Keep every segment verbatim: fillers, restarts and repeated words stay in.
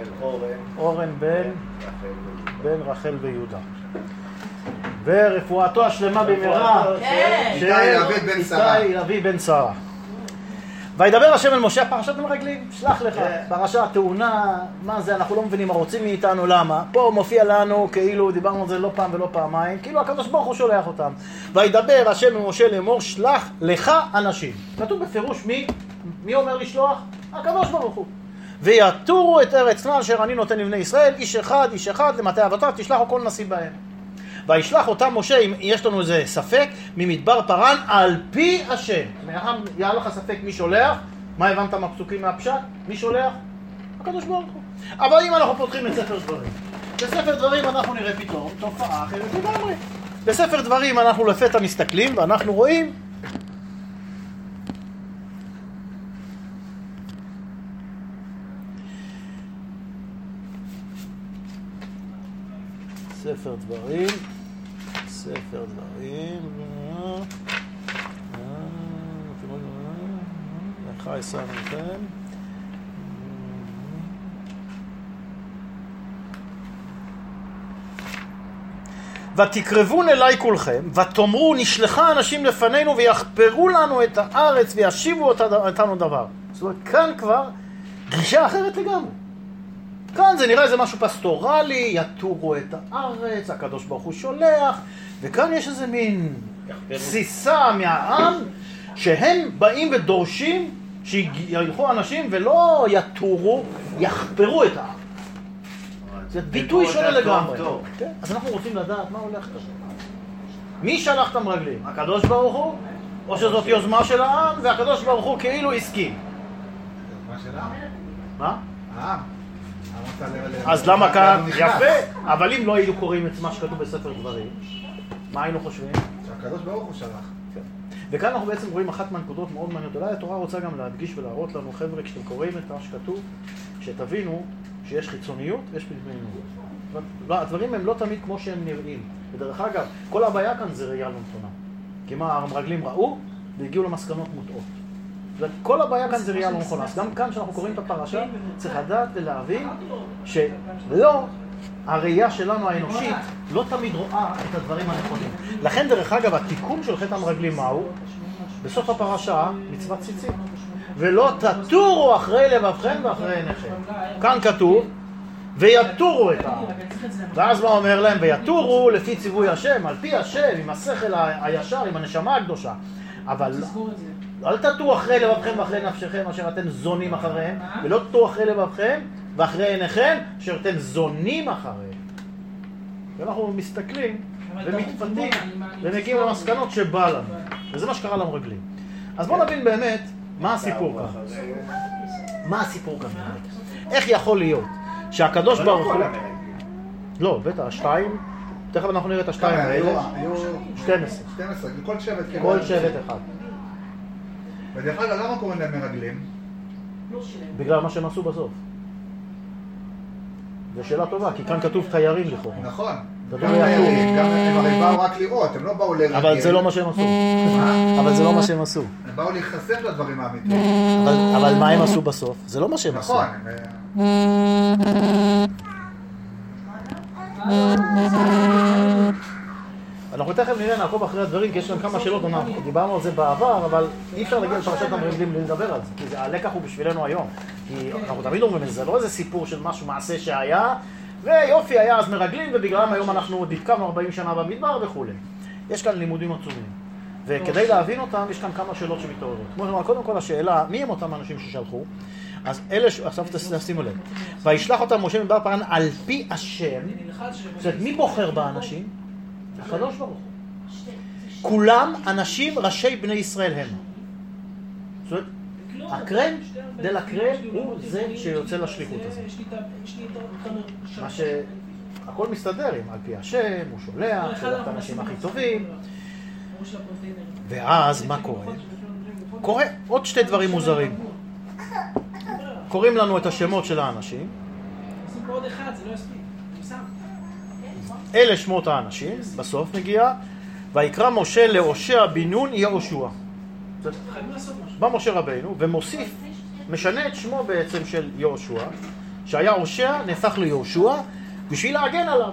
אורן בן בן רחל ויהודה. ורפואתו השלמה במהרה של איתי לביא בן שרה. וידבר השם אל משה, פרשת המרגלים, שלח לך, פרשה תאונה, מה זה, אנחנו לא מבינים מה רוצים מאיתנו, למה? פה מופיע לנו כאילו, דיברנו על זה לא פעם ולא פעמיים, כאילו הקדוש ברוך הוא שולח אותם. וידבר השם אל משה לאמור, שלח לך אנשים. כתוב בפירוש מי, מי אומר לשלוח? הקדוש ברוך הוא. ויתורו את ארץ כנען אשר אני נותן לבני ישראל, איש אחד, איש אחד, למטה אבותיו, תשלחו כל נשיא בהם. וישלח אותם משה, אם יש לנו איזה ספק, ממדבר פרן על פי השם. היה לך ספק מי שולח? מה הבנת מהפסוקים מהפשט? מי שולח? הקדוש ברוך הוא. אבל אם אנחנו פותחים את ספר דברים, בספר דברים אנחנו נראה פתאום תופעה אחרת לגמרי. בספר דברים אנחנו לפתע מסתכלים ואנחנו רואים ספר דברים, ספר דברים, לך עשה נותן. ותקרבון אליי כולכם, ותאמרו נשלחה אנשים לפנינו ויחפרו לנו את הארץ וישיבו אותנו דבר. זאת אומרת, כאן כבר גישה אחרת לגמרי. כאן זה נראה איזה משהו פסטורלי, יתורו את הארץ, הקדוש ברוך הוא שולח, וכאן יש איזה מין סיסה מהעם, שהם באים ודורשים שילכו אנשים ולא יתורו, יחפרו את העם. זה ביטוי שונה לגמרי. אז אנחנו רוצים לדעת מה הולך כזה. מי שלח את המרגלים? הקדוש ברוך הוא? או שזאת יוזמה של העם, והקדוש ברוך הוא כאילו הסכים? יוזמה של העם? מה? העם. אז למה כאן? יפה, אבל אם לא היינו קוראים את מה שכתוב בספר דברים, מה היינו חושבים? שהקדוש ברוך הוא שלח. וכאן אנחנו בעצם רואים אחת מהנקודות מאוד מעניינות. אולי התורה רוצה גם להדגיש ולהראות לנו, חבר'ה, כשאתם קוראים את מה שכתוב, שתבינו שיש חיצוניות ויש פנימיות. הדברים הם לא תמיד כמו שהם נראים. ודרך אגב, כל הבעיה כאן זה ראייה לא נכונה. כי מה המרגלים ראו והגיעו למסקנות מוטעות. וכל הבעיה כאן זה ראייה לא נכונה. אז גם כאן כשאנחנו קוראים את הפרשה, צריך לדעת ולהבין שלא, הראייה שלנו האנושית לא תמיד רואה את הדברים הנכונים. לכן דרך אגב, התיקון של חטא המרגלים מהו? בסוף הפרשה, מצוות ציצית. ולא תתורו אחרי לבבכם ואחרי עיניכם. כאן כתוב, ויתורו את העם. ואז מה אומר להם? ויתורו לפי ציווי השם, על פי השם, עם השכל הישר, עם הנשמה הקדושה. אבל אל תתורו אחרי לבבכם ואחרי נפשכם אשר אתם זונים אחריהם, ולא תתורו אחרי לבבכם ואחרי עיניכם אשר אתם זונים אחריהם. ואנחנו מסתכלים ומתפתים ומגיעים למסקנות שבא לנו. וזה מה שקרה למרגלים. אז בואו נבין באמת מה הסיפור כאן. מה הסיפור כאן באמת? איך יכול להיות שהקדוש ברוך הוא... לא, בטח, השתיים, תכף אנחנו נראה את השתיים האלה. שתים עשרה. שתים עשרה, כל שבט. כל שבט אחד. ודרך אגב, למה קוראים להם מרגלים? בגלל מה שהם עשו בסוף. זו שאלה טובה, כי כאן כתוב תיירים לכאורה. נכון. גם תיירים, גם הם הרי באו רק לראות, הם לא באו לרגל. אבל זה לא מה שהם עשו. אבל זה לא מה שהם עשו. הם באו להיחשף לדברים האמיתיים. אבל מה הם עשו בסוף? זה לא מה שהם עשו. נכון. אנחנו תכף נראה, נעקוב אחרי הדברים, כי יש גם כמה שאלות, דיברנו על זה בעבר, אבל אי אפשר להגיע לפרשת המרגלים בלי לדבר על זה, כי הלקח הוא בשבילנו היום. כי אנחנו תמיד אומרים, זה לא איזה סיפור של משהו מעשה שהיה, ויופי, היה אז מרגלים, ובגללם היום אנחנו דיפקנו ארבעים שנה במדבר וכו'. יש כאן לימודים עצומים. וכדי להבין אותם, יש כאן כמה שאלות שמתעוררות. כמו שאומר, קודם כל השאלה, מי הם אותם אנשים ששלחו? אז אלה, עכשיו תשימו לב. וישלח אותם משה מדבר פרן על פי השם. זאת אומרת, מי בוחר באנשים? הקדוש ברוך הוא. כולם אנשים ראשי בני ישראל הם. זאת אומרת, הקרם דל הקרם הוא זה שיוצא לשליחות הזה. מה ש... הכל מסתדר עם על פי השם, הוא שולח, שולח את האנשים הכי טובים. ואז מה קורה? קורה עוד שתי דברים מוזרים. קוראים לנו את השמות של האנשים. אלה שמות האנשים, בסוף מגיע, ויקרא משה להושע בן נון יהושע. בא משה רבינו ומוסיף, משנה את שמו בעצם של יהושע, שהיה הושע נהפך ליהושע בשביל להגן עליו.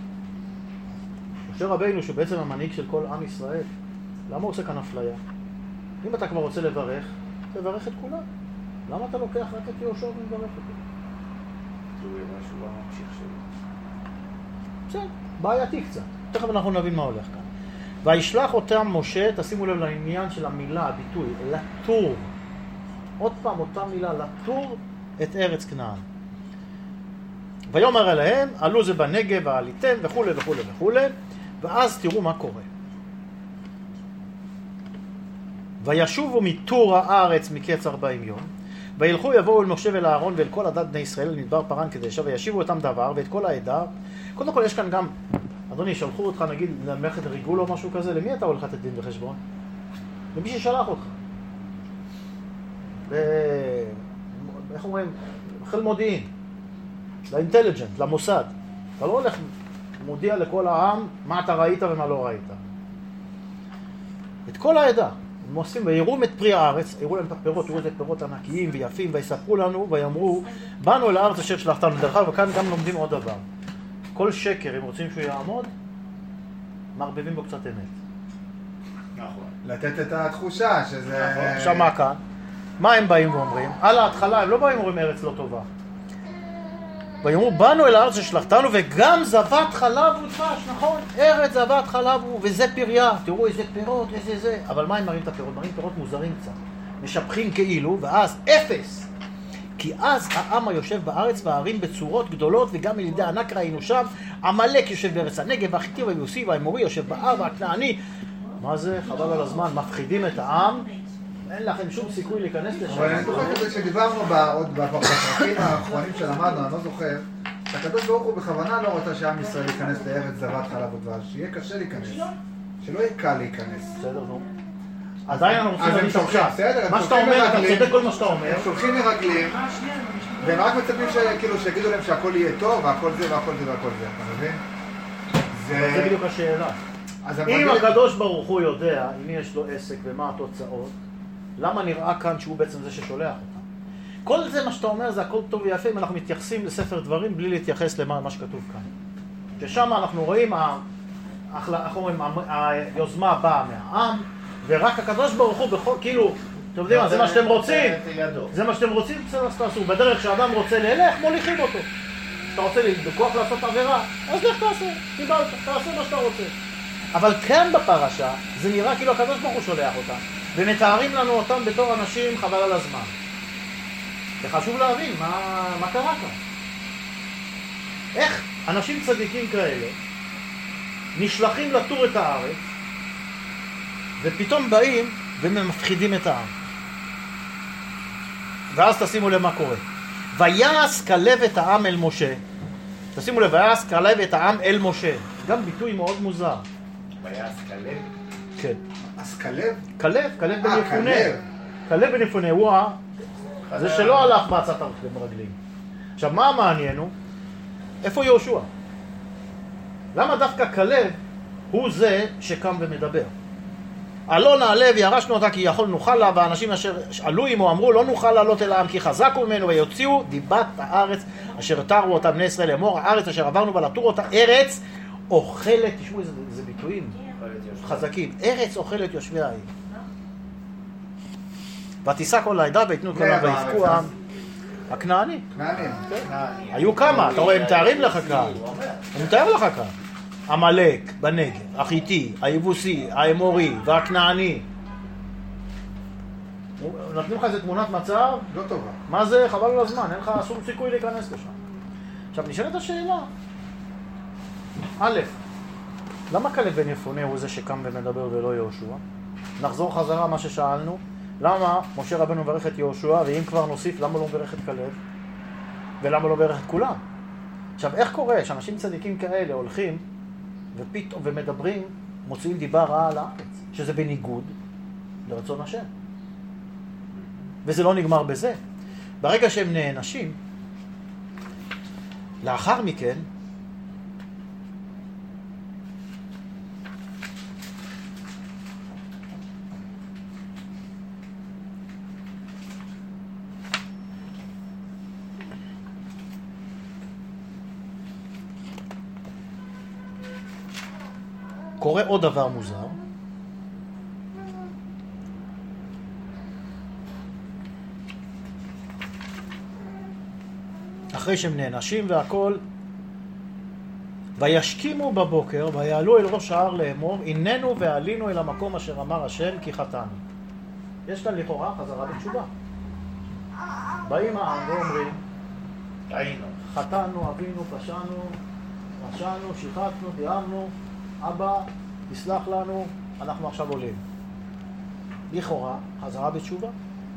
משה רבינו שבעצם המנהיג של כל עם ישראל, למה הוא עושה כאן אפליה? אם אתה כבר רוצה לברך, תברך את כולם. למה אתה לוקח רק את יהושע ומברך אותו? כי הוא יראה שהוא הממשיך שלו. בסדר, בעייתי קצת. תכף אנחנו נבין מה הולך כאן. וישלח אותם משה, תשימו לב לעניין של המילה, הביטוי, לתור. עוד פעם אותה מילה, לתור את ארץ כנען. ויאמר אליהם, עלו זה בנגב ועליתם וכו' וכו' וכו', ואז תראו מה קורה. וישובו מתור הארץ מקץ ארבעים יום, וילכו יבואו אל משה ואל אהרון ואל כל עדת בני ישראל אל מדבר פרן קדשה, וישיבו אותם דבר ואת כל העדה. קודם כל יש כאן גם, אדוני, שלחו אותך נגיד למלאכת ריגול או משהו כזה, למי אתה הולך לתת דין וחשבון? למי ששלח אותך. ו... איך אומרים? חיל מודיעין, לאינטליג'נט, למוסד. אתה לא הולך, מודיע לכל העם מה אתה ראית ומה לא ראית. את כל העדה. הם אוספים ויראו את פרי הארץ, יראו להם את הפירות, יראו את פירות ענקיים ויפים, ויספרו לנו ויאמרו, באנו אל הארץ אשר שלחתנו. דרך אגב, וכאן גם לומדים עוד דבר. כל שקר, אם רוצים שהוא יעמוד, מערבבים בו קצת אמת. נכון. לתת את התחושה שזה... נכון. עכשיו מה כאן? מה הם באים ואומרים? על ההתחלה הם לא באים ואומרים ארץ לא טובה. ויאמרו, באנו אל הארץ ששלחתנו וגם זבת חלב ודבש, נכון? ארץ זבת חלב וזה פריה. תראו איזה פירות, איזה זה. אבל מה הם מראים את הפירות? מראים פירות מוזרים קצת. משפחים כאילו, ואז אפס. כי אז העם היושב בארץ והערים בצורות גדולות, וגם ילידי ענק ראינו שם. עמלק יושב בארץ הנגב, והחיטי והיבוסי והאמורי יושב בהר, והכנעני. מה זה? חבל על הזמן. מפחידים את העם. אין לכם שום סיכוי להיכנס לשם. אבל אני זוכר כזה שדיברנו עוד בפרקים האחרונים שלמדנו, אני לא זוכר, שהקדוש ברוך הוא בכוונה לא רוצה שעם ישראל ייכנס לארץ זבת חלב ודבש, שיהיה קשה להיכנס, שלא יהיה קל להיכנס. בסדר, נו. עדיין אנחנו רוצים להגיד שולחים, עכשיו. בסדר, מה שאתה אומר, אתה צודק כל מה שאתה אומר. הם שולחים מרגלים, והם רק מצפים שכאילו שיגידו להם שהכל יהיה טוב, והכל זה והכל זה והכל זה, אתה מבין? זה בדיוק השאלה. אם הקדוש ברוך הוא יודע אם יש לו עסק ומה התוצאות, למה נראה כאן שהוא בעצם זה ששולח אותם? כל זה מה שאתה אומר זה הכל טוב ויפה אם אנחנו מתייחסים לספר דברים בלי להתייחס למה שכתוב כאן. ששם אנחנו רואים, היוזמה באה מהעם, ורק הקדוש ברוך הוא בכל, כאילו, אתם יודעים מה, זה מה שאתם רוצים, זה מה שאתם רוצים, בסדר, אז תעשו. בדרך שאדם רוצה ללך, מוליכים אותו. אתה רוצה בכוח לעשות עבירה, אז לך תעשה, קיבלת, תעשה מה שאתה רוצה. אבל כאן בפרשה, זה נראה כאילו הקדוש ברוך הוא שולח אותם. ומתארים לנו אותם בתור אנשים חבל על הזמן. וחשוב להבין מה, מה קרה כאן. איך אנשים צדיקים כאלה נשלחים לטור את הארץ, ופתאום באים ומפחידים את העם. ואז תשימו לב מה קורה. ויעש כלב את העם אל משה. תשימו לב, ויעש כלב את העם אל משה. גם ביטוי מאוד מוזר. ויעש כלב? כן. אז כלב? כלב, כלב בן אה, יפונה. כלב. כלב בן יפונה הוא ה... זה שלא הלך בעצת הרגלים. עכשיו, מה המעניין הוא? איפה יהושע? למה דווקא כלב הוא זה שקם ומדבר? עלו נעלה וירשנו אותה כי יכול נוכל לה, והאנשים אשר עלו עמו אמרו לא נוכל לעלות אל העם כי חזקו ממנו, ויוציאו דיבת הארץ אשר תרו אותה בני ישראל לאמור, הארץ אשר עברנו בה לתור אותה ארץ אוכלת, תשמעו איזה, איזה ביטויים חזקים, ארץ אוכלת יושבי העיר. ותישא כל העדה ויתנו כל העם ויבכו העם. הכנעני. כנענים. היו כמה, אתה רואה, הם מתארים לך כאן. הם מתאר לך כאן. עמלק בנגב, החיטי, היבוסי, האמורי והכנעני. נתנו לך איזה תמונת מצב? לא טובה. מה זה? חבל על הזמן, אין לך שום סיכוי להיכנס לשם. עכשיו נשאלת השאלה. א', למה כלב בן יפונה הוא זה שקם ומדבר ולא יהושע? נחזור חזרה מה ששאלנו. למה משה רבנו מברך את יהושע, ואם כבר נוסיף, למה לא מברך את כלב? ולמה לא מברך את כולם? עכשיו, איך קורה שאנשים צדיקים כאלה הולכים ופתאום ומדברים, מוציאים דיבה רעה על הארץ, שזה בניגוד לרצון השם. וזה לא נגמר בזה. ברגע שהם נענשים, לאחר מכן, קורה עוד דבר מוזר. אחרי שהם נענשים והכל, וישכימו בבוקר ויעלו אל ראש ההר לאמור, הננו ועלינו אל המקום אשר אמר השם כי חטאנו. יש כאן לכאורה חזרה בתשובה. באים העם ואומרים, טעינו. חטאנו, אבינו, פשענו, פשענו, שיחקנו, דירמנו, אבא, תסלח לנו, אנחנו עכשיו עולים. לכאורה, חזרה בתשובה.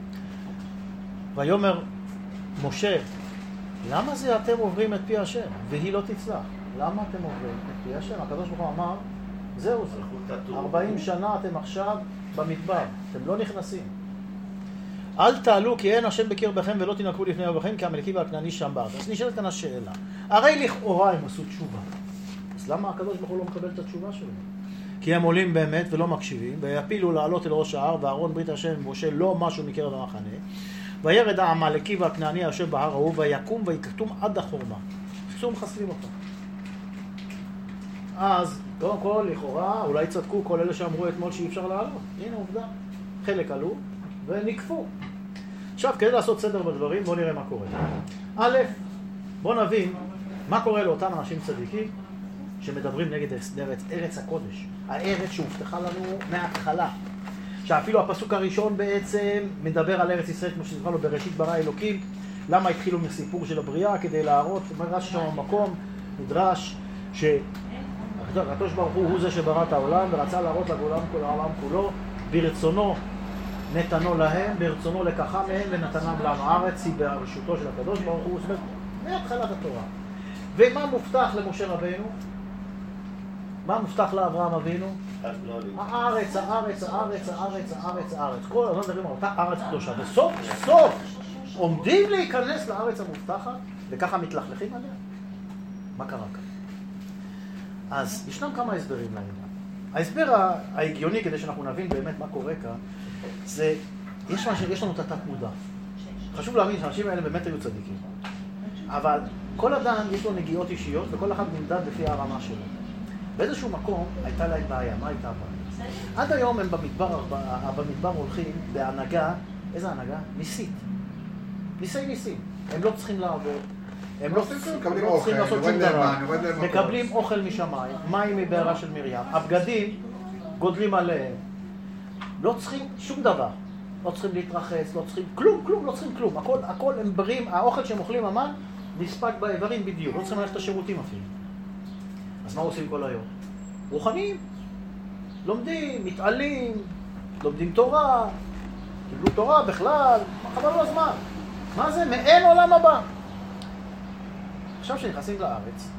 ויאמר משה, למה זה אתם עוברים את פי השם? והיא לא תצלח. למה אתם עוברים את פי השם? הקדוש ברוך הוא אמר, זהו זה. ארבעים שנה אתם עכשיו במדבר, אתם לא נכנסים. אל תעלו כי אין השם בקרבכם ולא תנהגו לפני אבותיכם כי המלכי והכנעני שם בארץ. אז נשאלת כאן השאלה. הרי לכאורה הם עשו תשובה. אז למה הקדוש ברוך הוא לא מקבל את התשובה שלהם? כי הם עולים באמת ולא מקשיבים, ויפילו לעלות אל ראש ההר, ואהרון ברית השם ומשה לא משהו מקרב המחנה. וירד העמלקי והכנעני היושב בהר ההוא, ויקום ויקטום עד החורמה. פשוט מחסלים אותו. אז, קודם כל, לכאורה, אולי צדקו כל אלה שאמרו אתמול שאי אפשר לעלות. הנה עובדה. חלק עלו ונקפו. עכשיו, כדי לעשות סדר בדברים, בואו נראה מה קורה. א', בואו נבין מה קורה לאותם אנשים צדיקים שמדברים נגד ארץ, ארץ הקודש. הארץ שהובטחה לנו מההתחלה. שאפילו הפסוק הראשון בעצם מדבר על ארץ ישראל, כמו שזכר לו בראשית ברא אלוקים. למה התחילו מסיפור של הבריאה? כדי להראות, מדרש שם המקום, מדרש שהקדוש ברוך הוא הוא זה שברא את העולם ורצה להראות לגולם כל העולם כולו, ברצונו נתנו להם, ברצונו לקחה מהם ונתנם לנו. הארץ היא ברשותו של הקדוש ברוך הוא, זאת אומרת, מהתחלת התורה. ומה מובטח למשה רבינו? מה מובטח לאברהם אבינו? הארץ, הארץ, הארץ, הארץ, הארץ, הארץ. כל הזמן מדברים על אותה ארץ קדושה. וסוף סוף עומדים להיכנס לארץ המובטחת, וככה מתלכלכים עליה. מה קרה כאן? אז ישנם כמה הסברים לעניין. ההסבר ההגיוני, כדי שאנחנו נבין באמת מה קורה כאן, זה, יש, יש לנו את התת מודע. חשוב להבין שהאנשים האלה באמת היו צדיקים. אבל כל אדם יש לו נגיעות אישיות, וכל אחד נמדד לפי הרמה שלו. באיזשהו מקום הייתה להם בעיה. מה הייתה הבעיה? עד היום הם במדבר, במדבר הולכים בהנהגה, איזה הנהגה? ניסית. ניסי ניסים. הם לא צריכים לעבוד. הם לא צריכים לעשות שום דבר. מקבלים אוכל משמיים, מים מבערה של מרים, הבגדים גודלים עליהם. לא צריכים שום דבר. לא צריכים להתרחץ, לא צריכים כלום, כלום, לא צריכים כלום. הכל, הכל הם ברים, האוכל שהם אוכלים אמן, נספק באיברים בדיוק. לא צריכים ללכת לשירותים אפילו. אז מה עושים כל היום? רוחניים. לומדים, מתעלים, לומדים תורה, קיבלו תורה בכלל, חבל לו הזמן. מה זה? מאין עולם הבא. עכשיו שנכנסים לארץ,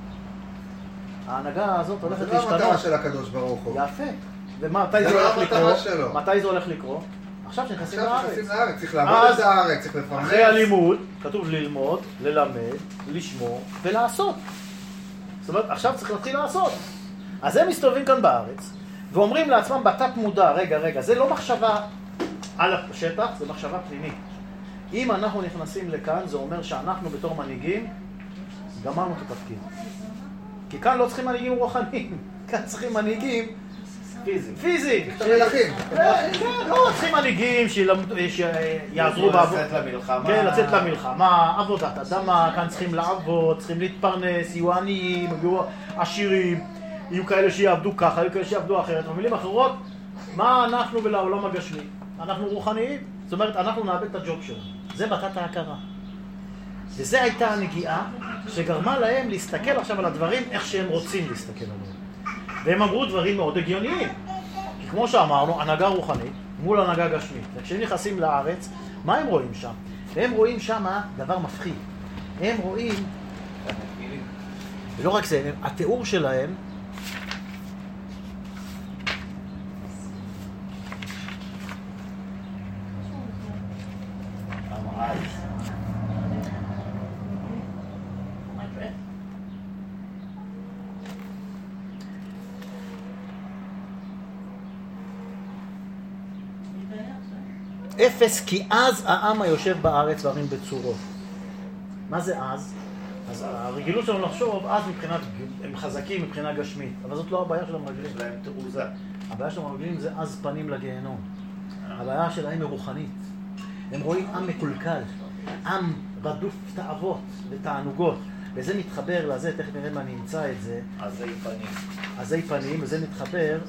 ההנהגה הזאת הולכת להשתנות. זה לא המטרה של הקדוש ברוך הוא. יפה. ומתי זה הולך לקרוא? מתי זה הולך לקרוא? עכשיו שנכנסים לארץ. עכשיו שנכנסים לארץ, צריך לעבוד את הארץ, צריך לפרנס. אחרי הלימוד, כתוב ללמוד, ללמד, לשמור ולעשות. זאת אומרת, עכשיו צריך להתחיל לעשות. אז הם מסתובבים כאן בארץ, ואומרים לעצמם בתת מודע, רגע, רגע, זה לא מחשבה על השטח, זה מחשבה פנימית. אם אנחנו נכנסים לכאן, זה אומר שאנחנו בתור מנהיגים, גמרנו את התפקיד. כי כאן לא צריכים מנהיגים רוחניים, כאן צריכים מנהיגים פיזיים. פיזיים! מלכים. לא, צריכים מנהיגים שיעזרו בעבוד. לצאת למלחמה. כן, לצאת למלחמה, עבודת אדמה, כאן צריכים לעבוד, צריכים להתפרנס, יהיו עניים, יהיו עשירים, יהיו כאלה שיעבדו ככה, יהיו כאלה שיעבדו אחרת. במילים אחרות, מה אנחנו ולעולם הגשמי? אנחנו רוחניים, זאת אומרת, אנחנו נאבד את הג'וב שלנו. זה בתת ההכרה. וזה הייתה הנגיעה שגרמה להם להסתכל עכשיו על הדברים איך שהם רוצים להסתכל עליהם. והם אמרו דברים מאוד הגיוניים. כי כמו שאמרנו, הנהגה רוחנית מול הנהגה גשמית. וכשהם נכנסים לארץ, מה הם רואים שם? הם רואים שם דבר מפחיד. הם רואים, ולא רק זה, התיאור שלהם, אפס כי אז העם היושב בארץ וערים בצורו. מה זה אז? אז הרגילות שלנו לחשוב, אז מבחינת, הם חזקים מבחינה גשמית, אבל זאת לא הבעיה של המרגלים. יש להם תעוזה. הבעיה של המרגלים זה אז פנים לגיהנום. הבעיה שלהם היא רוחנית. הם רואים עם מקולקל, עם רדוף תאוות ותענוגות, וזה מתחבר לזה, תכף נראה מה נמצא את זה. עזי פנים. עזי פנים, וזה מתחבר.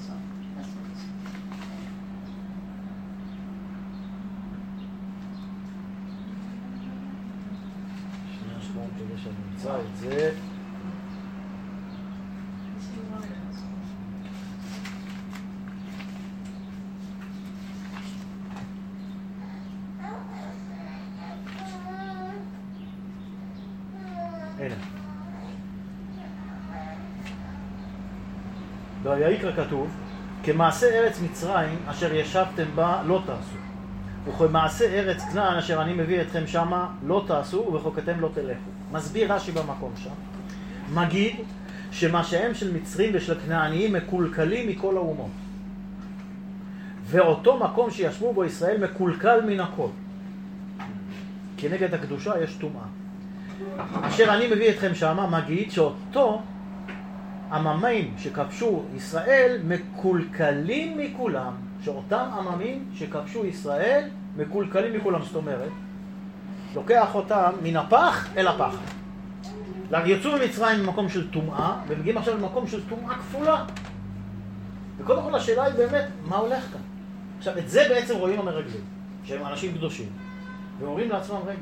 שנייה שבועיים כדי שאני נמצא את זה. הנה. בויקרא כתוב, כמעשה ארץ מצרים אשר ישבתם בה לא תעשו, וכמעשה ארץ כנען אשר אני מביא אתכם שמה לא תעשו, ובחוקתם לא תלכו. מסביר רש"י במקום שם, מגיד שמעשיהם של מצרים ושל כנעניים מקולקלים מכל האומות, ואותו מקום שישבו בו ישראל מקולקל מן הכל. כנגד הקדושה יש טומאה. אשר אני מביא אתכם שמה, מגיד שאותו עממים שכבשו ישראל מקולקלים מכולם, שאותם עממים שכבשו ישראל מקולקלים מכולם. זאת אומרת, לוקח אותם מן הפח אל הפח. יצאו ממצרים במקום של טומאה, ומגיעים עכשיו למקום של טומאה כפולה. וקודם כל השאלה היא באמת, מה הולך כאן? עכשיו, את זה בעצם רואים המרגלים, שהם אנשים קדושים, ואומרים לעצמם, רגע,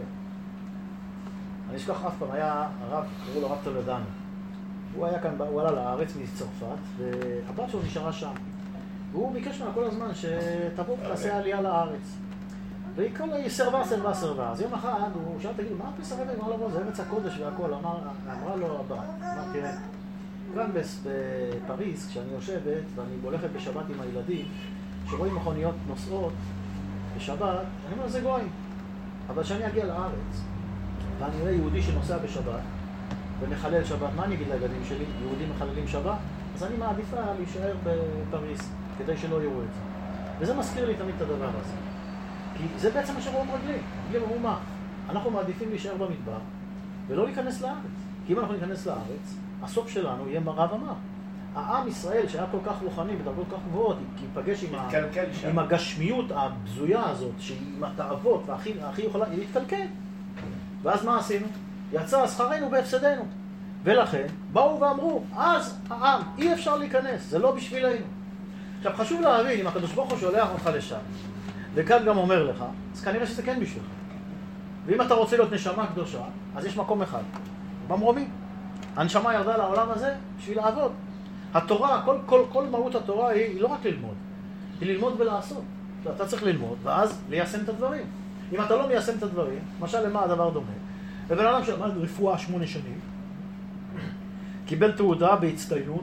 אני אשכח אף פעם, היה הרב, קראו לו רב טולדנו. הוא היה כאן, הוא עלה לארץ מצרפת, והבת שלו נשארה שם. והוא ביקש ממנה כל הזמן שתבוא ותעשה עלייה לארץ. והיא כל היא סרבה, סרבה, סרבה. אז יום אחד הוא שאל, תגיד, מה את מסרבת? אמרה לו, זה ארץ הקודש והכל. אמר, אמרה לו, הבא, אמר, תראה, כאן בפריז, כשאני יושבת ואני הולכת בשבת עם הילדים, שרואים מכוניות נוסעות בשבת, אני אומר, זה גויים. אבל כשאני אגיע לארץ, ואני רואה יהודי שנוסע בשבת ומחלל שבת, מה אני אגיד לילדים שלי? יהודים מחללים שבת? אז אני מעדיפה להישאר בפריז כדי שלא יראו את זה. וזה מזכיר לי תמיד את הדבר הזה. כי זה בעצם מה שרואים רגלים. רגלים אמרו מה? אנחנו מעדיפים להישאר במדבר ולא להיכנס לארץ. כי אם אנחנו ניכנס לארץ, הסוף שלנו יהיה מראה ומר. העם ישראל שהיה כל כך רוחני בדרגות כל כך גבוהות, כי ייפגש עם, ה... עם הגשמיות הבזויה הזאת, עם התאוות והכי יכולה, היא להתקלקל. ואז מה עשינו? יצא שכרנו בהפסדנו. ולכן באו ואמרו, אז העם, אי אפשר להיכנס, זה לא בשבילנו. עכשיו חשוב להבין, אם הקדוש ברוך הוא שולח אותך לשם, וכאן גם אומר לך, אז כנראה שזה כן בשבילך. ואם אתה רוצה להיות נשמה קדושה, אז יש מקום אחד, במרומים. הנשמה ירדה לעולם הזה בשביל לעבוד. התורה, כל, כל, כל מהות התורה היא, היא לא רק ללמוד, היא ללמוד ולעשות. אתה צריך ללמוד, ואז ליישם את הדברים. אם אתה לא מיישם את הדברים, למשל למה הדבר דומה? ובן אדם שלמד רפואה שמונה שנים, קיבל תעודה בהצטיינות,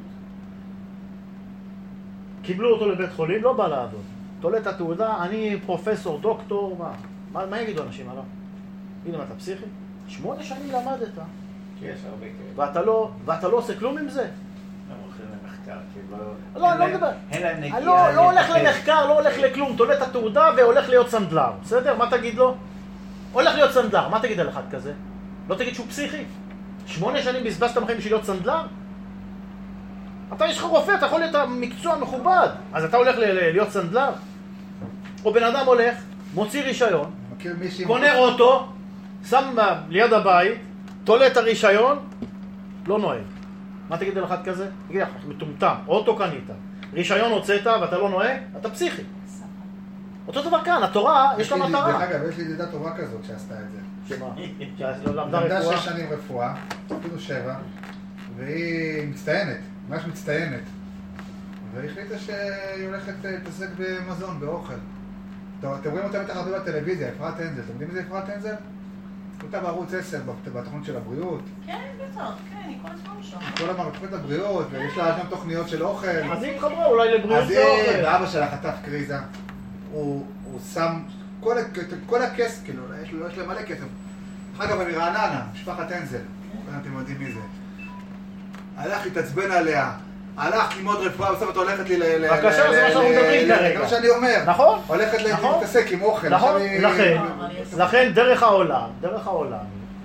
קיבלו אותו לבית חולים, לא בא לעבוד. תולה את התעודה, אני פרופסור, דוקטור, מה? מה, מה יגידו אנשים עליו? הנה, אתה פסיכי? שמונה שנים למדת. כי יש הרבה כאלה. ואתה לא, ואתה לא עושה כלום עם זה? הם הולכים למחקר, כאילו... לא, אני לא מדבר. אין להם נגיעה... לא, לא הולך למחקר, לא הולך לכלום, תולה את התעודה והולך להיות סנדלר. בסדר? מה תגיד לו? הולך להיות סנדלר, מה תגיד על אחד כזה? לא תגיד שהוא פסיכי. שמונה שנים בזבזת בחיים בשביל להיות סנדלר? אתה יש לך רופא, אתה יכול להיות מקצוע מכובד. אז אתה הולך להיות סנדלר? או בן אדם הולך, מוציא רישיון, קונה אוטו, שם ליד הבית, תולה את הרישיון, לא נוהג. מה תגיד על אחד כזה? תגיד לך, מטומטם, אוטו קנית, רישיון הוצאת ואתה לא נוהג, אתה פסיכי. אותו דבר כאן, התורה, יש לה מטרה. דרך אגב, יש לי ידידה טובה כזאת שעשתה את זה. שמה? למדה למדה רפואה? שש שנים רפואה, אפילו שבע, והיא מצטיינת, ממש מצטיינת. והיא החליטה שהיא הולכת להתעסק במזון, באוכל. אתם רואים אותה בטח הרבה בטלוויזיה, אפרת אנזל. אתם יודעים מי זה אפרת אנזל? אותה בערוץ עשר, בתוכנית של הבריאות. כן, בטח, כן, היא כל הזמן שם. כל המערכת הבריאות, ויש לה גם תוכניות של אוכל. אז היא התחברה אולי לבריאות ואוכל. אז היא, ואבא שלה חטף קריזה. הוא שם כל הכסף, כאילו, יש לה מלא כסף. אחר כך מרעננה, משפחת אנזל. אתם יודעים מי זה. הלך להתעצבן עליה. הלך ללמוד רפואה, בסוף את הולכת לי ל... בבקשה, זה מה שאנחנו מדברים כרגע. זה מה שאני אומר. נכון? הולכת להתעסק עם אוכל. נכון, לכן, לכן דרך העולם, דרך העולם,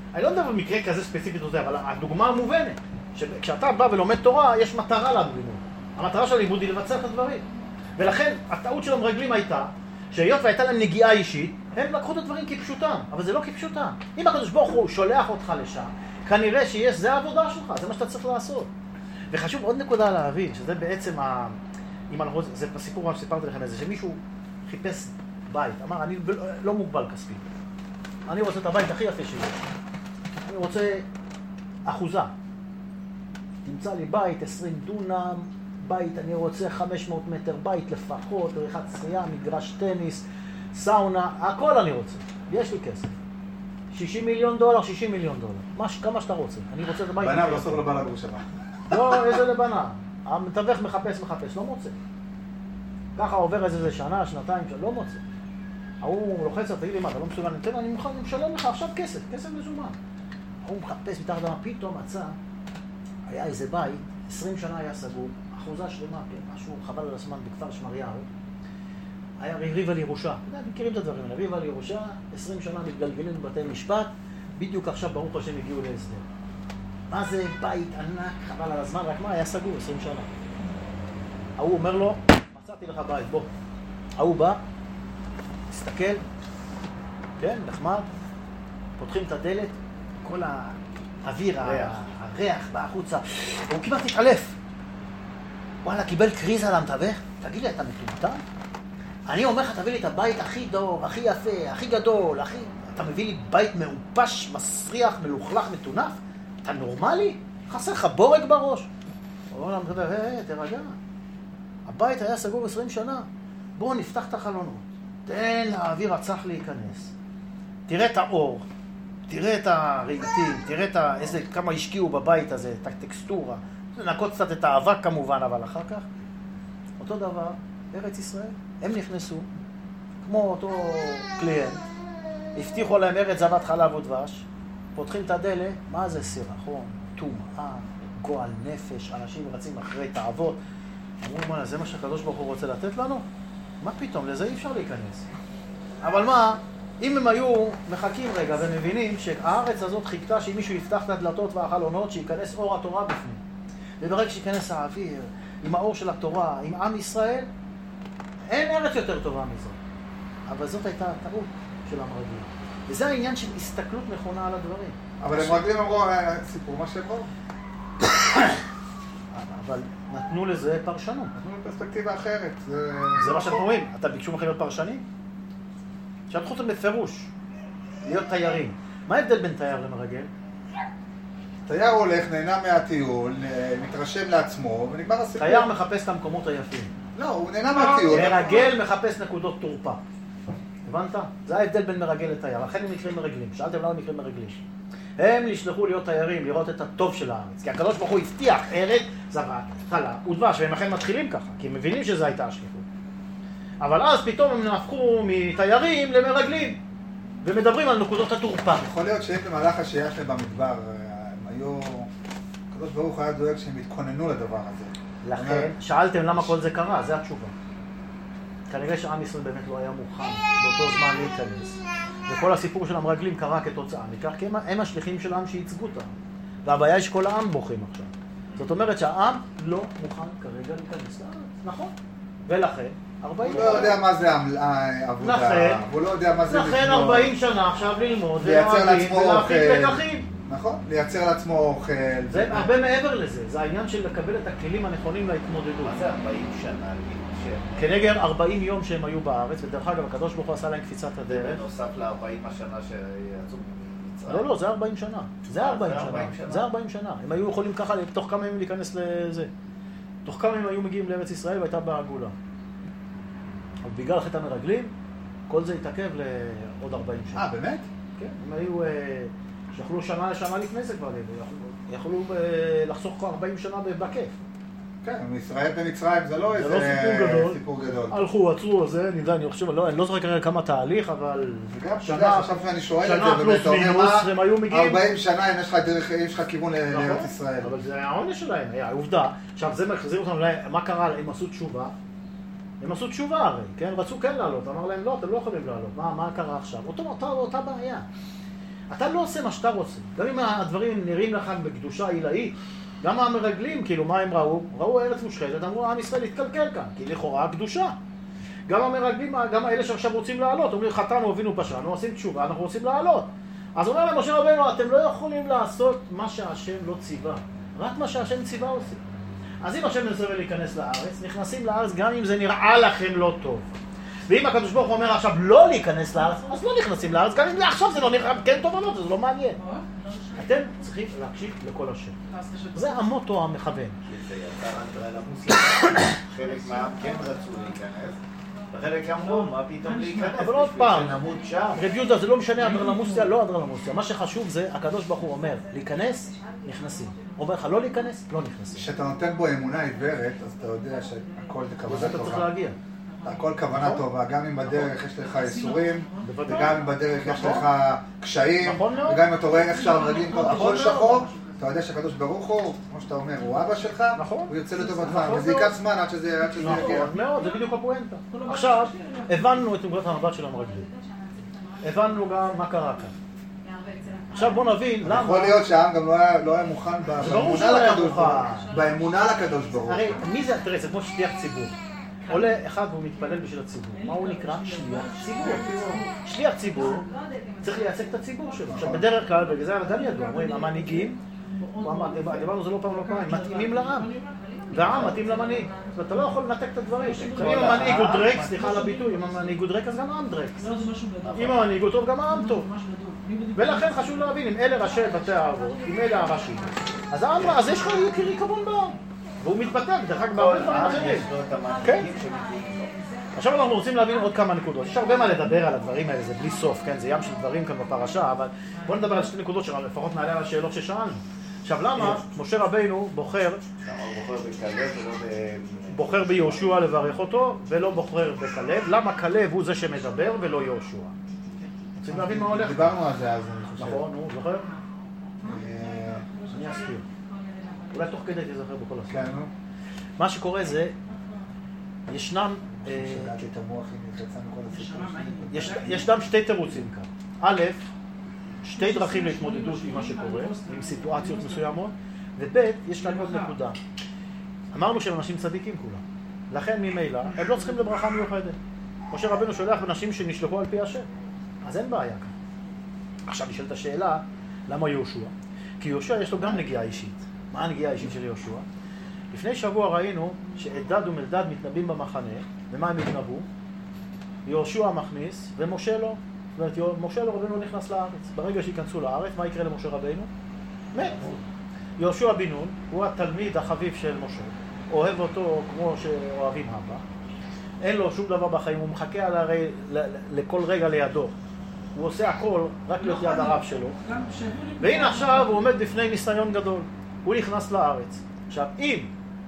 אני לא מדבר במקרה כזה ספציפית או זה, אבל הדוגמה המובנת, שכשאתה בא ולומד תורה, יש מטרה ללימוד. המטרה של הלימוד היא לבצע את הדברים. ולכן, הטעות של המרגלים הייתה, שהיות והייתה להם נגיעה אישית, הם לקחו את הדברים כפשוטם, אבל זה לא כפשוטם. אם הקדוש ברוך הוא שולח אותך לשם, כנראה שיש, זה העבודה שלך, זה מה שאתה צריך לעשות. וחשוב עוד נקודה להבין, שזה בעצם, ה... אם אנחנו רוצים, זה בסיפור שסיפרתי לכם איזה, שמישהו חיפש בית, אמר, אני לא מוגבל כספי. אני רוצה את הבית הכי יפה שלי. אני רוצה אחוזה. תמצא לי בית, עשרים דונם, בית, אני רוצה חמש מאות מטר בית לפחות, עריכת שחייה, מגרש טניס, סאונה, הכל אני רוצה. יש לי כסף. שישים מיליון דולר, שישים מיליון דולר. מש, כמה שאתה רוצה. אני רוצה את הבית. בנה ובסוף לא בא לגור שמה. לא, איזה לבנה. המתווך מחפש, מחפש, לא מוצא. ככה עובר איזה שנה, שנתיים, לא מוצא. הוא לוחץ, תגיד לי מה, אתה לא מסוגל, ניתן, אני מוכן, אני משלם לך עכשיו כסף, כסף מזומן. הוא מחפש מתחת למה, פתאום מצא, היה איזה בית, עשרים שנה היה סגור, אחוזה שלמה, כן, משהו חבל על הזמן בכפר שמריהו. היה ריב על ירושה, מכירים את הדברים האלה, ריב על ירושה, עשרים שנה מתגלגלים בבתי משפט, בדיוק עכשיו ברוך השם הגיעו להסדר. מה זה בית ענק, חבל על הזמן, רק מה, היה סגור עשרים שנה. ההוא אומר לו, מצאתי לך בית, בוא. ההוא בא, מסתכל, כן, נחמד, פותחים את הדלת, כל האוויר, הריח, הריח בא החוצה, הוא כמעט התעלף. וואלה, קיבל קריז על המתווך, תגיד לי, אתה מטומטם? אני אומר לך, תביא לי את הבית הכי דור, הכי יפה, הכי גדול, הכי... אתה מביא לי בית מעופש, מסריח, מלוכלך, מטונף? אתה נורמלי? חסר לך בורג בראש. הוא אומר למתווך, היי, תרגע. הבית היה סגור עשרים שנה. בואו נפתח את החלונות. תן לאוויר הצח להיכנס. תראה את האור, תראה את הרהיטים, תראה את ה... איזה, כמה השקיעו בבית הזה, את הטקסטורה. לנקות קצת את האבק כמובן, אבל אחר כך, אותו דבר, ארץ ישראל. הם נכנסו, כמו אותו קליינט, הבטיחו להם ארץ זבת חלב ודבש, פותחים את הדלת, מה זה סירחון, טומאה, גועל נפש, אנשים רצים אחרי תאוות. אמרו, מה, זה מה שהקדוש ברוך הוא רוצה לתת לנו? מה פתאום, לזה אי אפשר להיכנס. אבל מה, אם הם היו מחכים רגע ומבינים שהארץ הזאת חיכתה שאם מישהו יפתח את הדלתות והחלונות, שיכנס אור התורה בפנים. וברגע שיכנס האוויר, עם האור של התורה, עם עם ישראל, אין ארץ יותר טובה מזאת. אבל זאת הייתה הטעות של המרגלים. וזה העניין של הסתכלות נכונה על הדברים. אבל המרגלים אמרו, סיפור מה שקורה. אבל נתנו לזה פרשנות. נתנו לפרספקטיבה אחרת. זה מה שאנחנו רואים. אתה ביקשו מכם להיות פרשנים? שלחו אותם בפירוש, להיות תיירים. מה ההבדל בין תייר למרגל? תייר הולך, נהנה מהטיול, מתרשם לעצמו, ונגמר הסיפור. תייר מחפש את המקומות היפים. לא, הוא נהנה מהטיול. מרגל מחפש נקודות תורפה. הבנת? זה ההבדל בין מרגל לתייר. לכן הם נקראים מרגלים. שאלתם למה נקראים מרגלים. הם נשלחו להיות תיירים, לראות את הטוב של הארץ. כי הקדוש ברוך הוא הבטיח ארץ, זבת, חלב ודבש, והם אכן מתחילים ככה, כי הם מבינים שזו הייתה השליחות. אבל אז פתאום הם נהפכו מתיירים למרגלים, ומדברים על נקודות התורפה. יכול להיות שהם במהלך השהייה שלהם במדבר, הם היו... הקדוש ברוך הוא היה דואג שהם התכוננו לדבר הזה. לכן, שאלתם למה כל זה קרה, זה התשובה. כנראה שעם ישראל באמת לא היה מוכן באותו זמן להיכנס. וכל הסיפור של המרגלים קרה כתוצאה מכך, כי הם, הם השליחים של העם שייצגו אותם. והבעיה היא שכל העם בוכים עכשיו. זאת אומרת שהעם לא מוכן כרגע להיכנס לארץ, נכון? ולכן, ארבעים... הוא לא יודע מה זה העבודה, לכן, הוא לא יודע מה זה... לכן ארבעים שנה עכשיו ללמוד, לייצר לעצמו אוכל. לקחים. נכון, לייצר לעצמו אוכל. זה הרבה מעבר לזה, זה העניין של לקבל את הכלים הנכונים להתמודדות. מה זה ארבעים שנה? כנגד ארבעים יום שהם היו בארץ, ודרך אגב, הקדוש ברוך הוא עשה להם קפיצת הדרך. בנוסף ל-ארבעים השנה שיצאו ממצרים. לא, לא, זה ארבעים שנה. זה ארבעים שנה. זה ארבעים שנה. הם היו יכולים ככה, תוך כמה ימים להיכנס לזה. תוך כמה ימים היו מגיעים לארץ ישראל והייתה בעגולה. אבל בגלל חטא המרגלים, כל זה התעכב לעוד ארבעים שנה. אה, באמת? כן, הם היו... שיכולו שנה לשנה לפני זה כבר, יכולו לחסוך ארבעים שנה בכיף. כן, ישראל במצרים זה לא איזה סיפור גדול. הלכו, עצרו, זה, אני יודע, אני חושב, אני לא זוכר כרגע כמה תהליך, אבל... וגם, אתה יודע, עכשיו שאני שואל את זה, ובאמת, אתה אומר מה, ארבעים שנה, אם יש לך כיוון לארץ ישראל. אבל זה העונש שלהם, העובדה. עכשיו, זה מחזיר אותנו, מה קרה? הם עשו תשובה. הם עשו תשובה הרי, כן? רצו כן לעלות, אמר להם, לא, אתם לא יכולים לעלות. מה קרה עכשיו? אותה בעיה. אתה לא עושה מה שאתה רוצה. גם אם הדברים נראים לך בקדושה עילאית, גם המרגלים, כאילו, מה הם ראו? ראו ארץ מושחתת, אמרו, עם ישראל התקלקל כאן, כי לכאורה הקדושה. גם המרגלים, גם האלה שעכשיו רוצים לעלות, אומרים, חטאנו, אבינו פשענו, עושים תשובה, אנחנו רוצים לעלות. אז אומר להם משה רבנו, אתם לא יכולים לעשות מה שהשם לא ציווה. רק מה שהשם ציווה עושים. אז אם השם מצווה להיכנס לארץ, נכנסים לארץ גם אם זה נראה לכם לא טוב. ואם הקדוש ברוך הוא אומר עכשיו לא להיכנס לארץ, אז לא נכנסים לארץ, גם אם עכשיו זה לא נראה כן טוב או לא, זה לא מעניין. אתם צריכים להקשיב לכל השם. זה המוטו המכוון. זה יצר אנדרלמוסיה. חלק מהעם כן רצו להיכנס, וחלק אמרו, מה פתאום להיכנס? אבל עוד פעם, שנמות שם. רב יהודה, זה לא משנה אנדרלמוסיה, לא אנדרלמוסיה. מה שחשוב זה, הקדוש ברוך הוא אומר, להיכנס, נכנסים. הוא אומר לך לא להיכנס, לא נכנסים. כשאתה נותן בו אמונה עיוורת, אז אתה יודע שהכל זה כוונה וזה אתה צריך טובה. להגיע. הכל כוונה טובה, גם אם בדרך יש לך ייסורים, בוודאי. וגם אם בדרך יש נכון. לך קשיים, נכון מאוד. וגם אם אתה רואה איך שאר רגלים, נכון הכל מאוד. שחור, אתה יודע שהקדוש ברוך הוא, כמו שאתה אומר, הוא אבא שלך, נכון. הוא יוצא לטובתך, נכון וזה מאוד. ייקח זמן עד שזה עד שזה יגיע. נכון מאוד, זה בדיוק הפואנטה. עכשיו, הבנו את נקודת המבט של המרגלים. הבנו גם מה קרה כאן. עכשיו בוא נבין למה... יכול להיות שהעם גם לא היה- לא היה מוכן ב- ברור באמונה שלא היה לקדוש ברוך הוא. מוכן. באמונה לקדוש ברוך הוא. הרי מי זה, תראה, זה כמו שליח ציבור. עולה אחד והוא מתפלל בשביל הציבור. מה הוא נקרא? שליח ציבור. שליח ציבור צריך לייצג את הציבור שלו. עכשיו בדרך כלל, בגלל זה גם ידוע, אומרים, המנהיגים, הוא אמר, דיברנו זה לא פעם לא פעם, מתאימים לעם. והעם מתאים למנהיג. זאת אומרת, אתה לא יכול לנתק את הדברים. אם המנהיג הוא דרק, סליחה על הביטוי, אם המנהיג הוא דרק אז גם העם דרק. אם המנהיג הוא טוב, גם העם טוב. ולכן חשוב להבין, אם אלה ראשי בתי האבות, אם אלה הראשים, אז העם, אז יש לך ריקבון בעם. והוא מתבטא, דרך אגב, בהרבה דברים אחרים. יש לו את כן. המנהיגים שמתאים לו. עכשיו אנחנו רוצים להבין עוד כמה נקודות. יש הרבה מה לדבר על הדברים האלה, זה בלי סוף, כן? זה ים של דברים כאן בפרשה, אבל בואו נדבר על שתי נקודות שלפחות נעלה על השאלות ששאלנו. עכשיו, למה משה רבינו בוחר, למה הוא בוחר בכלב ולא ב... בוחר ביהושע לברך אותו, ולא בוחר בכלב? למה כלב הוא זה שמדבר ולא יהושע? רוצים להבין מה הולך? דיברנו על זה אז, אני חושב. נכון, נו, זוכר? אה, אני אסביר. אולי תוך כדי תזכר בכל הסוף. כן, נו. מה שקורה זה, ישנם, אה, שגעתי את המוח אם יצאנו כל הסיפור שלי. יש, ישנם שתי תירוצים כאן. א', שתי דרכים להתמודדות עם מה שקורה, עם סיטואציות מסוימות, וב', יש כאן עוד נקודה. אמרנו שהם אנשים צדיקים כולם. לכן ממילא, הם לא צריכים לברכה מיוחדת. משה רבנו שולח אנשים שנשלחו על פי השם. אז אין בעיה כאן. עכשיו נשאלת השאלה, למה יהושע? כי יהושע יש לו גם נגיעה אישית. מה הנגיעה האישית של יהושע? לפני שבוע ראינו שעדד ומלדד מתנבאים במחנה, ומה הם התנבאו? יהושע מכניס ומשה לא. זאת אומרת, משה לא רבנו נכנס לארץ. ברגע שיכנסו לארץ, מה יקרה למשה רבנו? מת. יהושע בן נון הוא התלמיד החביב של משה. אוהב אותו כמו שאוהבים אבא. אין לו שום דבר בחיים, הוא מחכה על הרי, לכל רגע לידו. הוא עושה הכל רק להיות יד הרב שלו. והנה עכשיו הוא עומד בפני ניסיון גדול. הוא נכנס לארץ. עכשיו, אם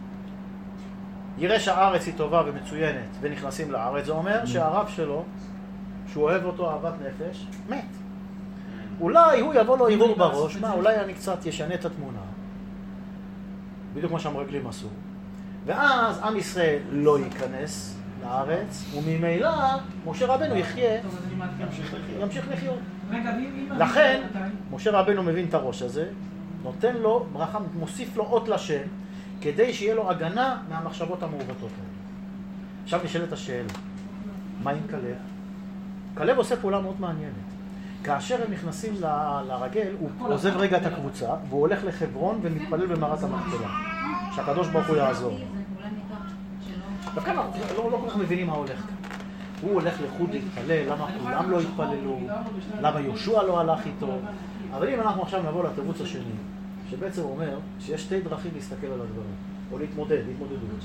יראה שהארץ היא טובה ומצוינת ונכנסים לארץ, זה אומר שהרב שלו, שהוא אוהב אותו אהבת נפש, מת. אולי הוא יבוא לו ערעור בראש, מה, אולי אני קצת ישנה את התמונה. בדיוק מה שהמרגלים עשו. ואז עם ישראל לא ייכנס לארץ, וממילא משה רבנו יחיה, ימשיך לחיות. לכן, משה רבנו מבין את הראש הזה, נותן לו ברכה, מוסיף לו אות לשם, כדי שיהיה לו הגנה מהמחשבות המעוותות האלה. עכשיו נשאלת השאלה, מה עם כלב? כלב עושה פעולה מאוד מעניינת. כאשר הם נכנסים ל- לרגל, הוא עוזב רגע את הקבוצה, והוא הולך לחברון ומתפלל במערת המכפלה. שהקדוש ברוך הוא יעזור. דווקא לא, לא, לא כל כך מבינים מה הולך כאן. הוא הולך לחוד להתפלל, למה כולם לא התפללו, למה יהושע לא הלך איתו. אבל אם אנחנו עכשיו נבוא לתירוץ השני, שבעצם אומר שיש שתי דרכים להסתכל על הדברים, או להתמודד, להתמודדות.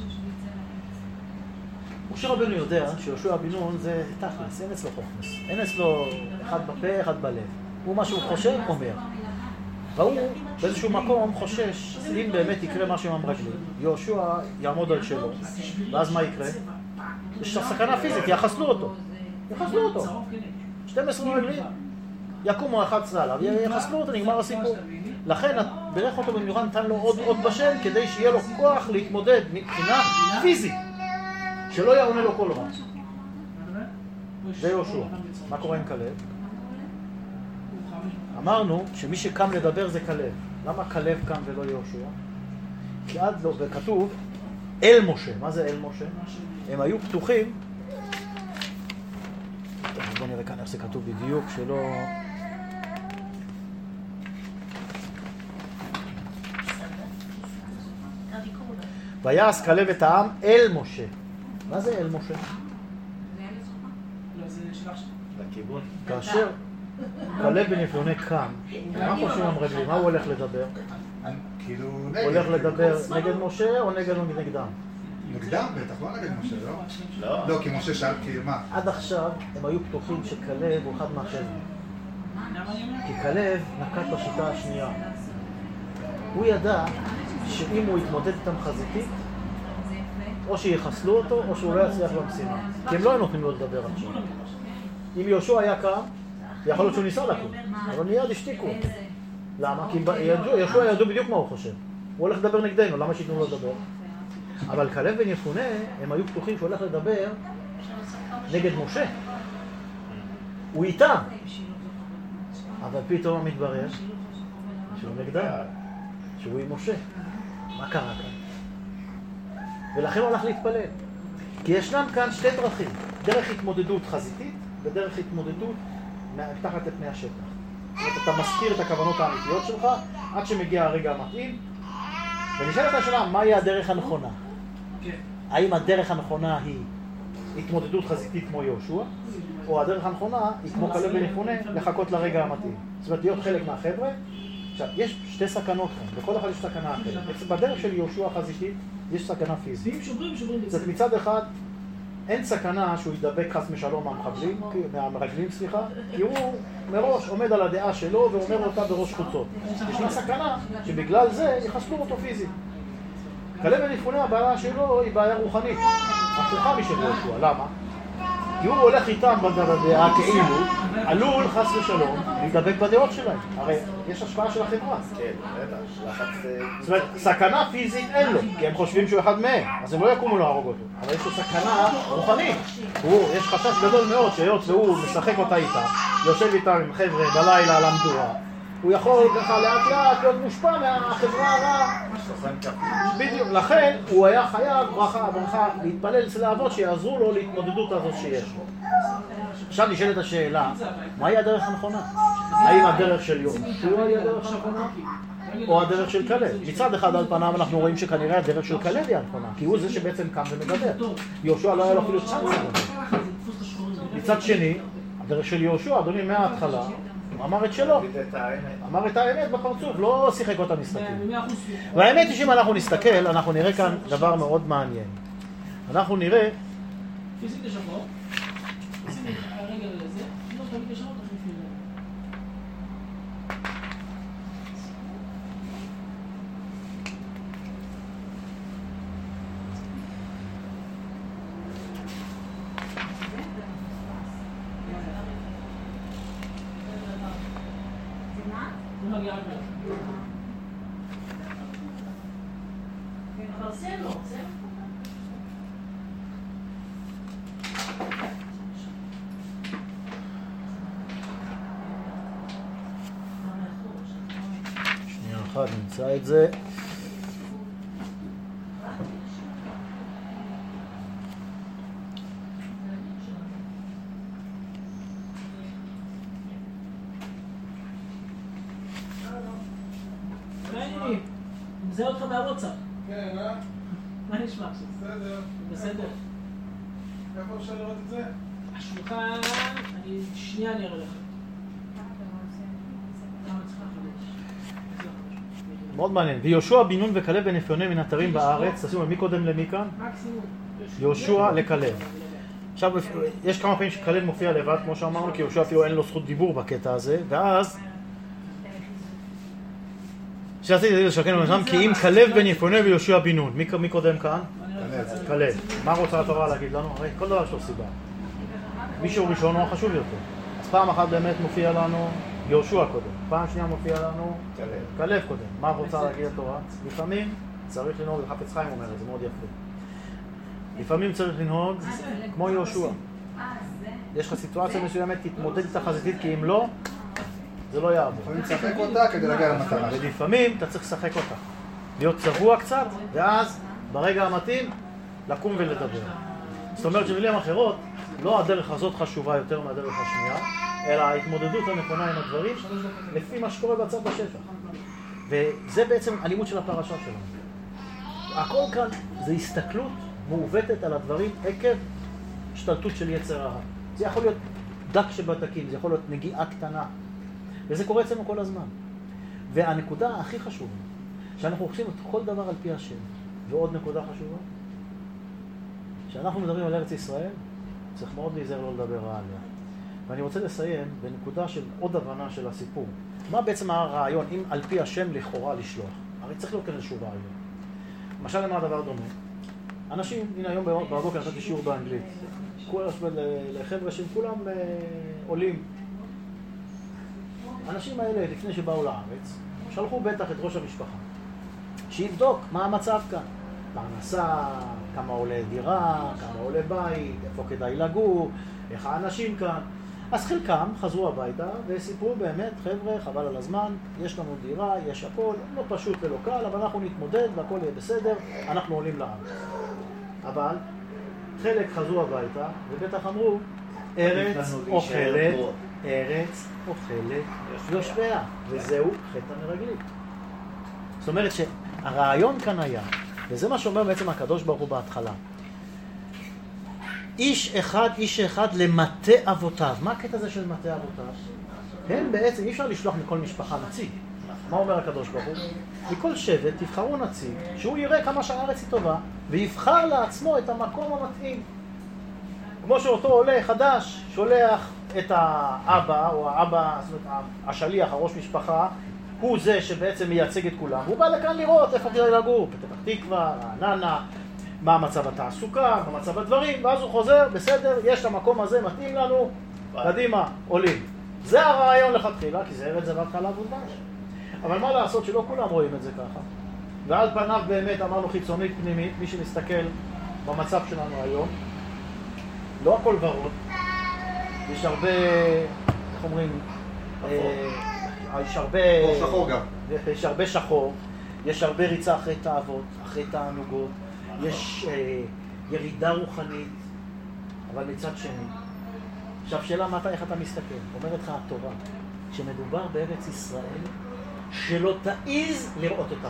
משה רבנו יודע שיהושע בן נון זה תכלס, אין אצלו חוכמס. אין אצלו אחד בפה, אחד בלב. הוא מה שהוא חושב, אומר. והוא באיזשהו מקום חושש, אם באמת יקרה משהו עם המרגלים, יהושע יעמוד על שלו, ואז מה יקרה? יש סכנה פיזית, יחסלו אותו. יחסלו אותו. שתים עשרה מרגלים. יקומו אחד עשרה עליו, יחסלו אותו, נגמר הסיפור. לכן ברך אותו במיוחד, נתן לו עוד עוד בשם, כדי שיהיה לו כוח להתמודד מבחינה פיזית. שלא יעונה לו כל רע. זה יהושע. מה קורה עם כלב? אמרנו שמי שקם לדבר זה כלב. למה כלב קם ולא יהושע? כי עד לא, וכתוב אל משה. מה זה אל משה? הם היו פתוחים. בוא נראה כאן איך זה כתוב בדיוק, שלא... ויעש כלב את העם אל משה. מה זה אל משה? לכיוון. כאשר כלב בן יפונה קם, מה חושבים המרגלים? מה הוא הולך לדבר? כאילו הוא נגד. הולך לדבר נגד משה או נגד או נגדם? נגדם בטח, לא נגד משה, לא? לא. לא, כי משה שאל, כאילו מה? עד עכשיו הם היו פתוחים שכלב הוא אחד מהחבר'ה. כי כלב נקט בשיטה השנייה. הוא ידע שאם הוא יתמודד איתם חזיתית, או שיחסלו אותו או שהוא לא יצליח במשימה. כי הם לא היו נותנים לו לדבר עכשיו. אם יהושע היה קם, יכול להיות שהוא ניסה לקום, אבל מיד השתיקו אותו. למה? כי יהושע ידעו בדיוק מה הוא חושב. הוא הולך לדבר נגדנו, למה שיתנו לו לדבר? אבל כלב בן יפונה, הם היו פתוחים שהוא הולך לדבר נגד משה. הוא איתם. אבל פתאום מתברר שהוא נגדם, שהוא עם משה. מה קרה כאן? ולכן הוא הלך להתפלל. כי ישנם כאן שתי דרכים. דרך התמודדות חזיתית ודרך התמודדות מתחת לפני השטח. זאת אומרת, אתה מזכיר את הכוונות האמיתיות שלך עד שמגיע הרגע המתאים. ונשאלת השאלה, מהי הדרך הנכונה? האם הדרך הנכונה היא התמודדות חזיתית כמו יהושע, או הדרך הנכונה היא כמו כלב בן יפונה לחכות לרגע המתאים? זאת אומרת, להיות חלק מהחבר'ה. עכשיו, יש שתי סכנות כאן, בכל אחד יש סכנה אחרת. בדרך של יהושע החזיתית יש סכנה פיזית. זאת אומרת, מצד אחד, אין סכנה שהוא ידבק חס משלום מהמחבלים, מהמרגלים, סליחה, כי הוא מראש עומד על הדעה שלו ואומר אותה בראש חוצות. ישנה סכנה שבגלל זה יחסלו אותו פיזית. כלב בן יפונה, הבעיה שלו היא בעיה רוחנית, הפוכה משל יהושע. למה? כי הוא הולך איתם בדעה כאילו, עלול חס ושלום להידבק בדעות שלהם. הרי יש השפעה של החברה. כן, בטח, לחץ... זאת אומרת, סכנה פיזית אין לו, כי הם חושבים שהוא אחד מהם, אז הם לא יקומו להרוג אותו. אבל יש לו סכנה רוחנית. הוא, יש חשש גדול מאוד שהיות והוא משחק אותה איתה, יושב איתם עם חבר'ה בלילה על המדורה, הוא יכול ככה לאט לאט להיות מושפע מהחברה הרעה. בדיוק, לכן הוא היה חייב ברכה, ברכה, להתפלל אצל האבות שיעזרו לו להתמודדות הזאת שיש לו. עכשיו נשאלת השאלה, מהי הדרך הנכונה? האם הדרך של יהושע היא הדרך הנכונה? או הדרך של כלב? מצד אחד על פניו אנחנו רואים שכנראה הדרך של כלב היא הנכונה, כי הוא זה שבעצם קם ומדבר. יהושע לא היה לו אפילו צ'אנס לדבר. מצד שני, הדרך של יהושע, אדוני, מההתחלה, הוא אמר את שלו. אמר את האמת בפרצוף, לא שיחק אותה משחקים. והאמת היא שאם אנחנו נסתכל, אנחנו נראה כאן דבר מאוד מעניין. אנחנו נראה... פיזית לשבור, פיזית הרגל לזה, לא תמיד לשבור, תחליף לזה. זה מגיע הרבה. אבל זה לא, זה לא. שנייה אחת, נמצא את זה. מזהה אותך מהוואטסאפ. כן, אה? מה נשמע? בסדר. בסדר. איפה אפשר לראות את זה? השולחן, אני שנייה אני אראה לך. מאוד מעניין. ויהושע בן נון וכלב בן יפונה מן אתרים בארץ, תשימו מי קודם למי כאן? יהושע לכלב. עכשיו, יש כמה פעמים שכלב מופיע לבד, כמו שאמרנו, כי יהושע אפילו אין לו זכות דיבור בקטע הזה, ואז... שעשיתי לשכן במשם, כי אם כלב בן יפונה ויהושע בן נון. מי, מי קודם כאן? כלב. מה רוצה התורה להגיד לנו? הרי כל דבר יש לו סיבה. מישהו ראשון הוא החשוב יותר. אז פעם אחת באמת מופיע לנו יהושע קודם. פעם שנייה מופיע לנו כלב. כלב קודם. מה רוצה להגיד התורה? לפעמים צריך לנהוג, חפץ חיים אומר, זה מאוד יפה. לפעמים צריך לנהוג כמו יהושע. יש לך סיטואציה מסוימת, תתמודד איתה חזיתית, כי אם לא, זה לא יעבור. יכולים לשחק אותה כדי להגיע למטרה. ולפעמים אתה צריך לשחק אותה. להיות צבוע קצת, ואז ברגע המתאים, לקום ולדבר. זאת אומרת שבמילים אחרות, לא הדרך הזאת חשובה יותר מהדרך השנייה, אלא ההתמודדות הנכונה עם הדברים, לפי מה שקורה בצד בשטח. וזה בעצם הלימוד של הפרשה שלנו. הכל כאן זה הסתכלות מעוותת על הדברים עקב השתלטות של יצר הרע. זה יכול להיות דק שבדקים, זה יכול להיות נגיעה קטנה. וזה קורה אצלנו כל הזמן. והנקודה הכי חשובה, שאנחנו עושים את כל דבר על פי השם. ועוד נקודה חשובה, כשאנחנו מדברים על ארץ ישראל, צריך מאוד להיזהר לא לדבר רע עליה. ואני רוצה לסיים בנקודה של עוד הבנה של הסיפור. מה בעצם הרעיון, אם על פי השם לכאורה לשלוח? הרי צריך להיות כאן איזשהו רעיון. למשל, למה הדבר דומה? אנשים, הנה היום בבוקר נתתי שיעור באנגלית. לחבר'ה שהם כולם עולים. האנשים האלה, לפני שבאו לארץ, שלחו בטח את ראש המשפחה. שיבדוק מה המצב כאן. פרנסה, כמה עולה דירה, כמה עולה בית, איפה כדאי לגור, איך האנשים כאן. אז חלקם חזרו הביתה וסיפרו באמת, חבר'ה, חבל על הזמן, יש לנו דירה, יש הכל, לא פשוט ולא קל, אבל אנחנו נתמודד והכל יהיה בסדר, אנחנו עולים לארץ. אבל חלק חזרו הביתה ובטח אמרו, ארץ אוכלת, ארץ אוכלת יושביה, וזהו חטא המרגלים. זאת אומרת שהרעיון כאן היה, וזה מה שאומר בעצם הקדוש ברוך הוא בהתחלה, איש אחד, איש אחד למטה אבותיו. מה הקטע הזה של מטה אבותיו? הם בעצם, אי אפשר לשלוח מכל משפחה נציג. מה אומר הקדוש ברוך הוא? מכל שבט תבחרו נציג, שהוא יראה כמה שהארץ היא טובה, ויבחר לעצמו את המקום המתאים. כמו שאותו עולה חדש, שולח את האבא, או האבא, זאת אומרת, השליח, הראש משפחה, הוא זה שבעצם מייצג את כולם. הוא בא לכאן לראות איפה כדאי לגור, פתח תקווה, רעננה, מה מצב התעסוקה, מה מצב הדברים, ואז הוא חוזר, בסדר, יש המקום הזה, מתאים לנו, קדימה, עולים. זה הרעיון לכתחילה, כי זה ארץ זבת חלב ודבש. אבל מה לעשות שלא כולם רואים את זה ככה? ועל פניו באמת אמרנו חיצונית פנימית, מי שמסתכל במצב שלנו היום, לא הכל ורוד, יש הרבה, איך אומרים, יש הרבה שחור גם. יש הרבה שחור, יש הרבה ריצה אחרי תאוות, אחרי תענוגות, יש אה, ירידה רוחנית, אבל מצד שני. עכשיו, שאלה מה אתה, איך אתה מסתכל? אומרת לך התורה, כשמדובר בארץ ישראל, שלא תעיז לראות אותה.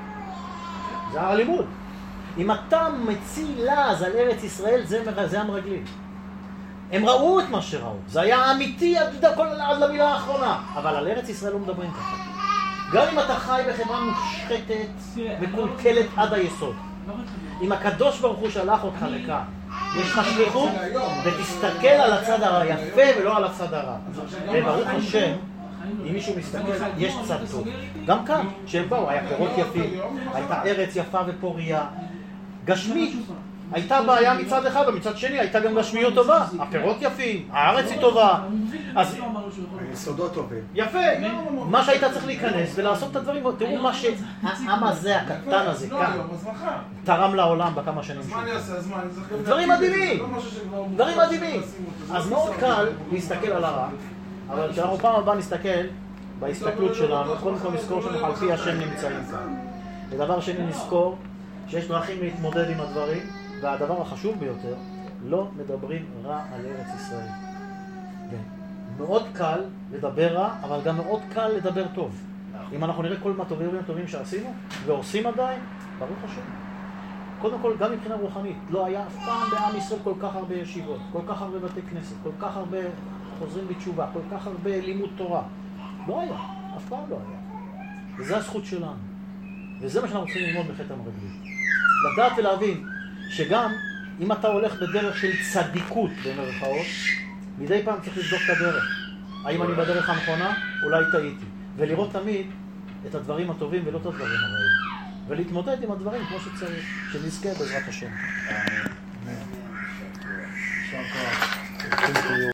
זה הלימוד. אם אתה מציל לעז על ארץ ישראל, זה, זה המרגלים. הם ראו את מה שראו. זה היה אמיתי עד, עד למילה האחרונה. אבל על ארץ ישראל לא מדברים ככה. גם אם אתה חי בחברה מושחתת מקולקלת עד היסוד. אם הקדוש ברוך הוא שלח אותך לכאן, יש לך שליחות, ותסתכל על הצד היפה ולא על הצד הרע. וברוך השם, אם מישהו מסתכל, יש צד טוב. גם כאן, שהם באו, היה פירות יפים, הייתה ארץ יפה ופוריה, גשמית. הייתה בעיה מצד אחד, ומצד שני הייתה גם גשמיות טובה. הפירות יפים, הארץ היא טובה. אז יסודות טובים. יפה. מה שהיית צריך להיכנס ולעשות את הדברים, תראו מה שהעם הזה, הקטן הזה, כאן, תרם לעולם בכמה שנים שלו. דברים מדהימים. דברים מדהימים. אז מאוד קל להסתכל על הרע, אבל כשאנחנו פעם הבאה נסתכל בהסתכלות שלנו, קודם כל נזכור שאנחנו על פי השם נמצאים כאן. ודבר שני נזכור שיש דרכים להתמודד עם הדברים, והדבר החשוב ביותר, לא מדברים רע על ארץ ישראל. מאוד קל לדבר רע, אבל גם מאוד קל לדבר טוב. אם אנחנו נראה כל מה טובים וטובים שעשינו, ועושים עדיין, ברוך השם. קודם כל, גם מבחינה רוחנית, לא היה אף פעם בעם ישראל כל כך הרבה ישיבות, כל כך הרבה בתי כנסת, כל כך הרבה חוזרים בתשובה, כל כך הרבה לימוד תורה. לא היה, אף פעם לא היה. וזה הזכות שלנו. וזה מה שאנחנו צריכים ללמוד בחטא המרגלים. לדעת ולהבין שגם אם אתה הולך בדרך של צדיקות במרכאות, מדי פעם צריך לבדוק את הדרך. האם אני בדרך הנכונה? אולי טעיתי. ולראות תמיד את הדברים הטובים ולא את הדברים הרעים. ולהתמודד עם הדברים כמו שצריך, שנזכה בעזרת השם. אמן.